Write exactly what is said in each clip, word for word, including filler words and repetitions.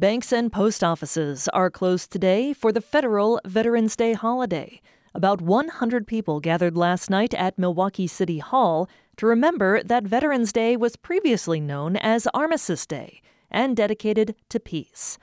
Banks and post offices are closed today for the federal Veterans Day holiday. About one hundred people gathered last night at Milwaukee City Hall to remember that Veterans Day was previously known as Armistice Day and dedicated to peace.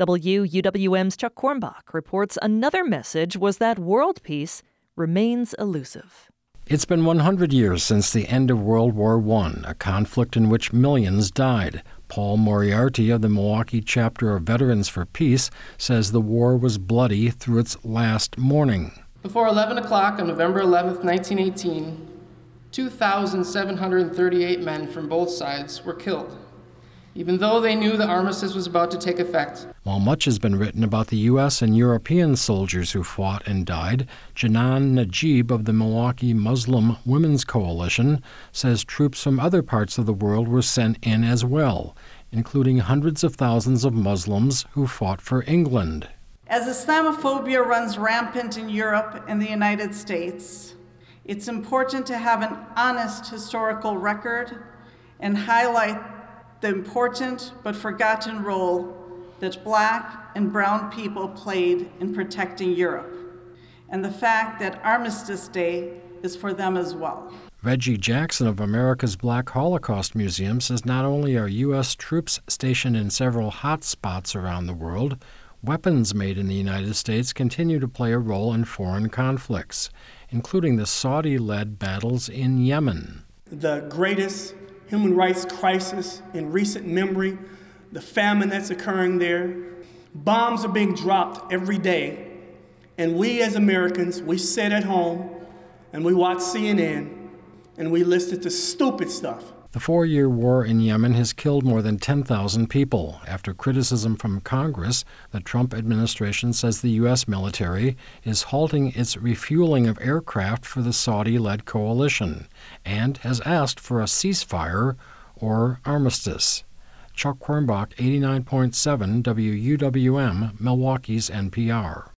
W U W M's Chuck Kornbach reports another message was that world peace remains elusive. It's been one hundred years since the end of World War One, a conflict in which millions died. Paul Moriarty of the Milwaukee chapter of Veterans for Peace says the war was bloody through its last morning. Before eleven o'clock on November eleventh, nineteen eighteen, two thousand seven hundred thirty-eight men from both sides were killed, even though they knew the armistice was about to take effect. While much has been written about the U S and European soldiers who fought and died, Janan Najib of the Milwaukee Muslim Women's Coalition says troops from other parts of the world were sent in as well, including hundreds of thousands of Muslims who fought for England. As Islamophobia runs rampant in Europe and the United States, it's important to have an honest historical record and highlight the important but forgotten role that Black and brown people played in protecting Europe, and the fact that Armistice Day is for them as well. Reggie Jackson of America's Black Holocaust Museum says not only are U S troops stationed in several hot spots around the world, weapons made in the United States continue to play a role in foreign conflicts, including the Saudi-led battles in Yemen. The greatest human rights crisis in recent memory, the famine that's occurring there. Bombs are being dropped every day, and we as Americans, we sit at home and we watch C N N and we listen to stupid stuff. The four-year war in Yemen has killed more than ten thousand people. After criticism from Congress, the Trump administration says the U S military is halting its refueling of aircraft for the Saudi-led coalition and has asked for a ceasefire or armistice. Chuck Kornbach, eighty-nine point seven W U W M, Milwaukee's N P R.